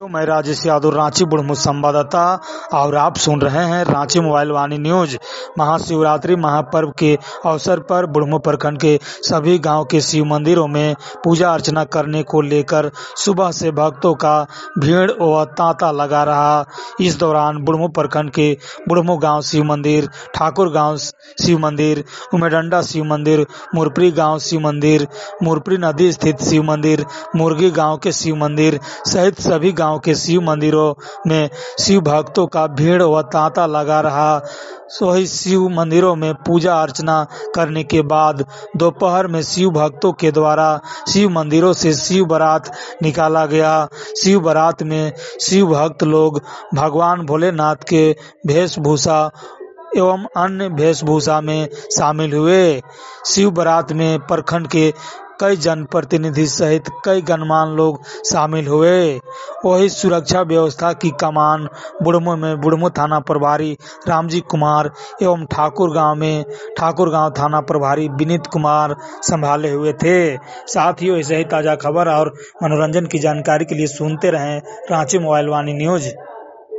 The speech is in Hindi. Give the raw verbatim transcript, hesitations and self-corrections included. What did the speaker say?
तो मैं राजेश यादव, रांची बुढ़मू संवाददाता, और आप सुन रहे हैं रांची मोबाइल वाणी न्यूज। महाशिवरात्रि महापर्व के अवसर पर बुढ़मू प्रखंड के सभी गांव के शिव मंदिरों में पूजा अर्चना करने को लेकर सुबह से भक्तों का भीड़ व तांता लगा रहा। इस दौरान बुढ़मू प्रखंड के बुढ़मू गांव शिव मंदिर, ठाकुर गांव शिव मंदिर, उमेडंडा शिव मंदिर, मुरपरी गांव शिव मंदिर, मुरपरी नदी स्थित शिव मंदिर, मुर्गी गांव के शिव मंदिर सहित सभी गांव के शिव मंदिरों में शिव भक्तों का भीड़ व तांता लगा रहा। वही शिव मंदिरों में पूजा अर्चना करने के बाद दोपहर में शिव भक्तों के द्वारा शिव मंदिरों से शिव बारात निकाला गया। शिव बारात में शिव भक्त लोग भगवान भोलेनाथ के वेशभूषा एवं अन्य वेशभूषा में शामिल हुए। शिव बारात में प्रखंड के कई जनप्रतिनिधि सहित कई गणमान्य लोग शामिल हुए। वही सुरक्षा व्यवस्था की कमान बुढ़मू में बुढ़मू थाना प्रभारी रामजी कुमार एवं ठाकुर गांव में ठाकुर गांव थाना प्रभारी विनीत कुमार संभाले हुए थे। साथ ही ऐसे ही ताजा खबर और मनोरंजन की जानकारी के लिए सुनते रहें रांची मोबाइल वाणी न्यूज।